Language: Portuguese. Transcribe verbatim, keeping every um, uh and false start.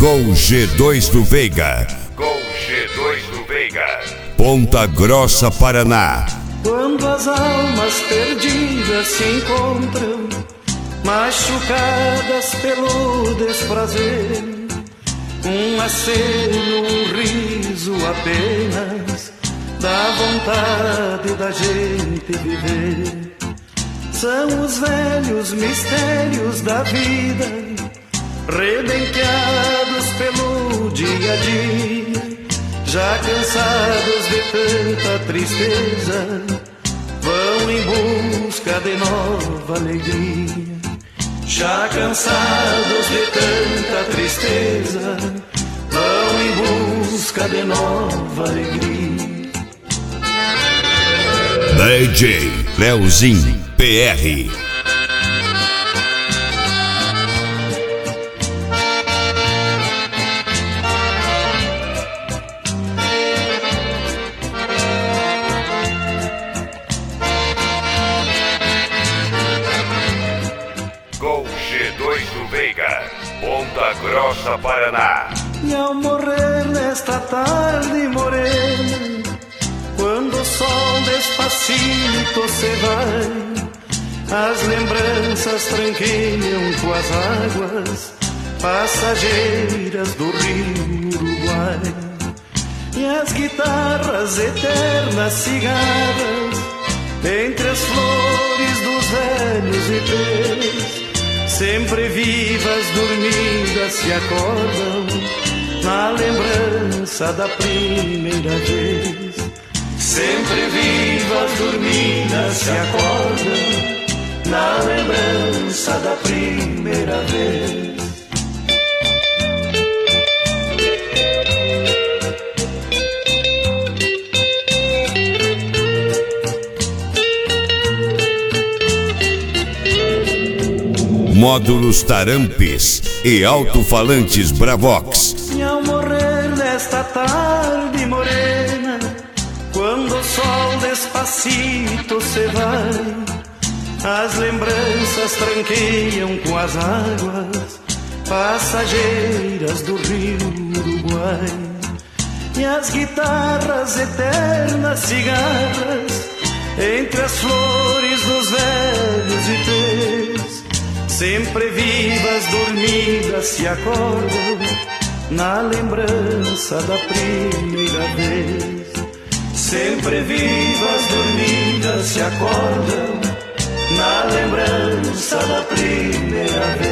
Gol G dois do Veiga. Gol G dois do Veiga. Ponta Grossa, Paraná. Quando as almas perdidas se encontram, machucadas pelo desprazer, um aceno, um riso apenas, dá vontade da gente viver. São os velhos mistérios da vida, rebenqueados pelo dia a dia, já cansados de tanta tristeza, vão em busca de nova alegria. Já cansados de tanta tristeza, vão em busca de nova alegria. D J Leozinho P R. Gol G dois do Veiga, Ponta Grossa, Paraná. E ao morrer nesta tarde morena, quando o sol despacito se vai, as lembranças tranquilham com as águas passageiras do rio Uruguai. E as guitarras eternas cigarras, entre as flores dos velhos ipês, sempre vivas, dormidas, se acordam na lembrança da primeira vez. Sempre vivas, dormidas, se acordam na lembrança da primeira vez. Módulos Tarampes e alto-falantes Bravox. E ao morrer nesta tarde morena, quando o sol despacito se vai, as lembranças tranqueiam com as águas passageiras do rio Uruguai. E as guitarras eternas cigarras, entre as flores dos velhos ipês, sempre vivas, dormidas, se acordam na lembrança da primeira vez. Sempre vivas, dormidas, se acordam na lembrança da primeira vez.